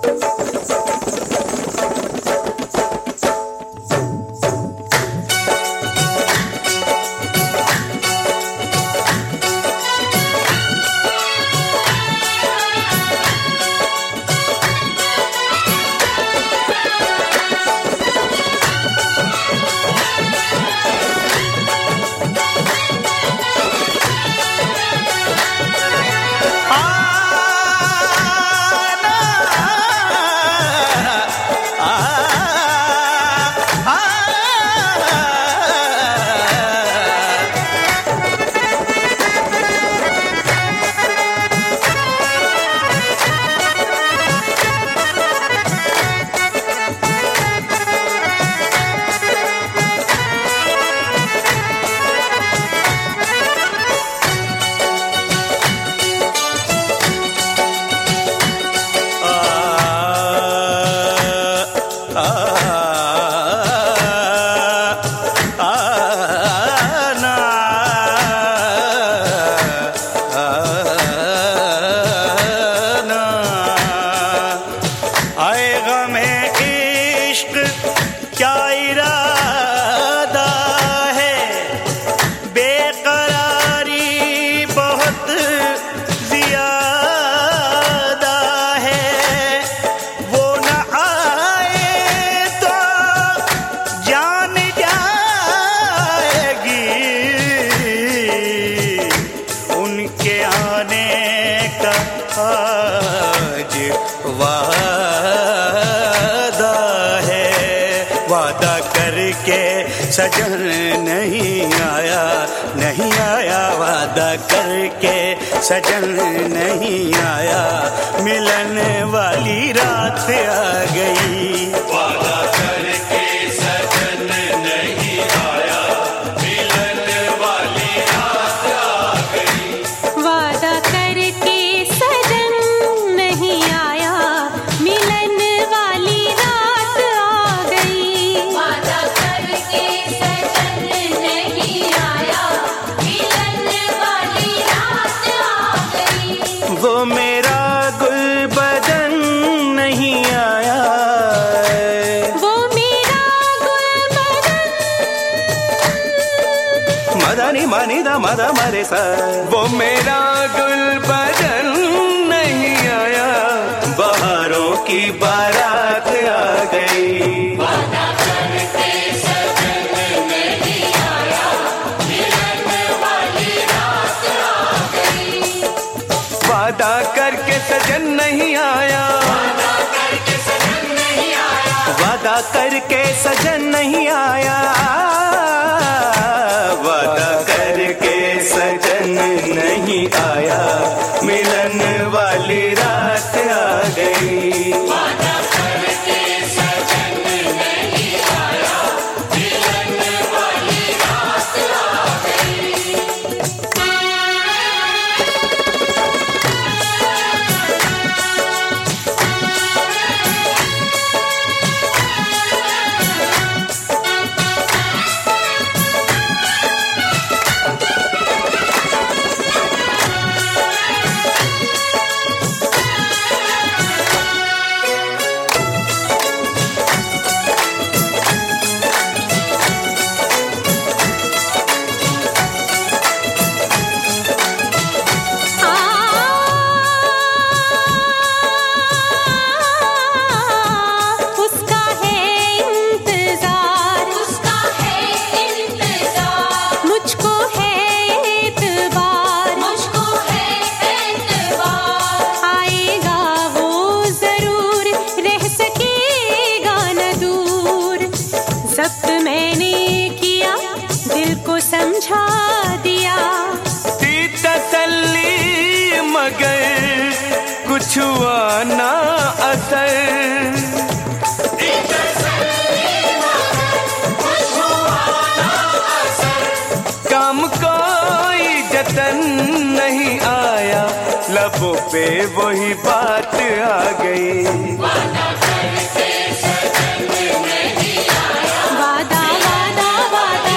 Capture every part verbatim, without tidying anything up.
सजन नहीं आया, नहीं आया, वादा करके सजन नहीं आया, मिलन वाली रात आ गई। वादा करके सजन नहीं आया, मिलन वाली रात आ गई। वादा करके सजन नहीं आया, मिलन वाली रात आ गई। वादा करके सजन नहीं आया, मिलन वाली रात आ गई। वो मेरा गुल बदन नहीं आया, वो मेरा गुल बदन, मदानी मानी दा मदा मरे सा, वो मेरा गुल बदन नहीं आया, बहारों की बारात आ गई। वादा करके सजन नहीं आया, मिलन वाली रात आ गई। वादा करके सजन नहीं आया, वादा करके सजन नहीं आया, वादा करके सजन नहीं आया, वादा करके सजन नहीं आया, मिलन वाली रात आ गई। वादा करके सजन नहीं आया, मिलन वाली रात आ गई। उसका है इंतजार, उसका है इंतजार, मुझको है एतबार, मुझको है एतबार। आएगा वो जरूर, रह सकेगा न दूर। जब्त मैंने किया, दिल को समझा दिया। थी तसल्ली मगर कुछ हुआ ना असर, काम कोई जतन नहीं आया, लबों पे वही बात आ गई। वादा करके सजन नहीं आया, वादा वादा वादा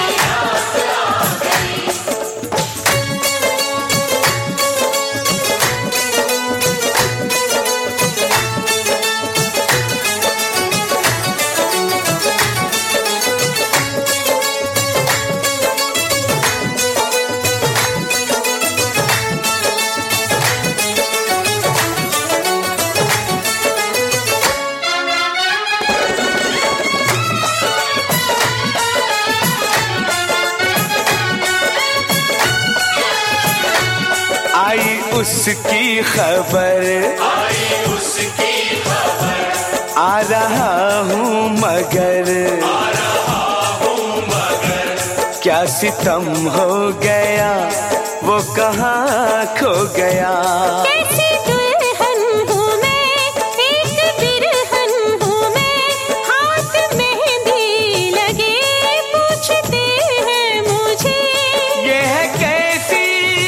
उसकी खबर, आई उसकी खबर, आ रहा हूँ मगर, आ रहा हूँ मगर, क्या सितम हो गया, वो कहाँ खो गया। कैसी दुल्हन हूँ मैं, एक बिरहन हूँ मैं, हाथ मेहंदी लगे पूछते हैं मुझे, ये है कैसी,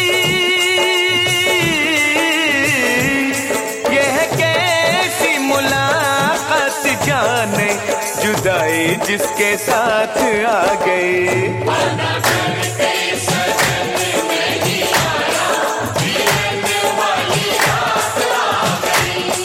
ये है कैसी मुलाकात जाने, जुदाई जिसके साथ आ गई। वादा करके सजन नहीं आया, मिलन वाली रात आ गई।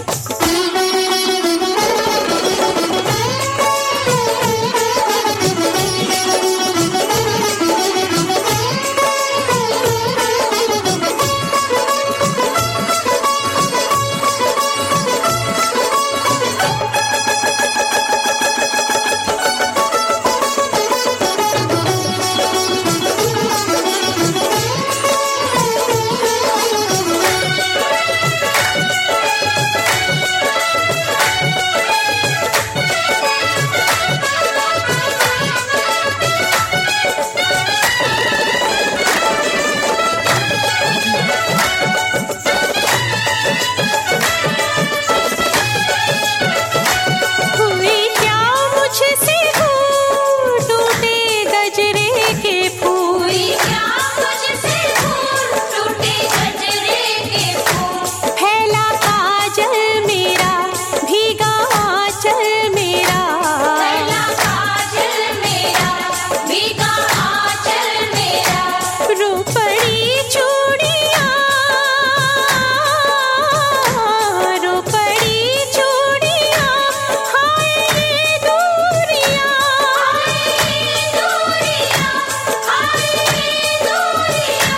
हुई क्या मुझसे भूल, टूटे गजरे के फूल, हुई क्या मुझसे भूल, टूटे गजरे के फूल, फैला काजल मेरा, भीगा आंचल मेरा, फैला काजल मेरा, भीगा आंचल मेरा, रो पड़ी चूड़ियां, रो पड़ी चूड़ियां, हाय ये दूरियां, हाय ये दूरियां, हाय ये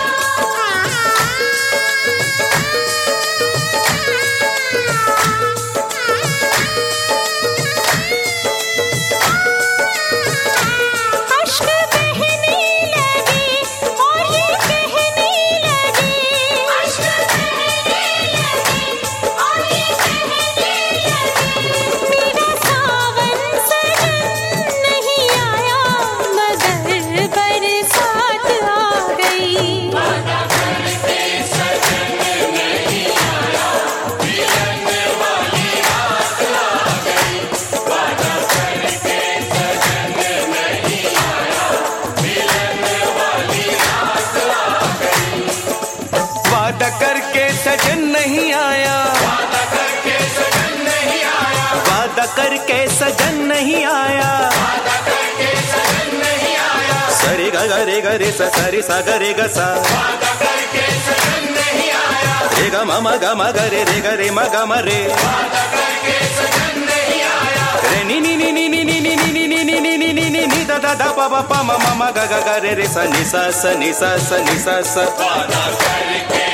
दूरियां। अश्क बहने लगे और ये कहने लगे, अश्क बहने लगे और ये कहने लगे, मेरा सावन सजन नहीं आया, मगर बरसात आ गई। वादा करके सजन नहीं आया, मिलन वाली रात आ गई। वादा करके सजन नहीं आया, मिलन वाली रात आ गई। वादा करके सजन नहीं आया, वादा करके सजन नहीं आया, वादा करके सजन नहीं आया, वादा करके सजन नहीं आया, सरे ग ग रे ग रे सा सा रे सा ग रे ग सा, वादा करके सजन नहीं आया, रे ग म म ग म ग रे रे ग रे म ग म रे, वादा करके सजन नहीं आया। रे नी नी नी नी नी नी नी नी नी नी नी नी नी नी नी नी दा दा दा पा पा पा म म म ग ग ग रे रे सा नि सा सा नि सा सा नि सा सा। वादा करके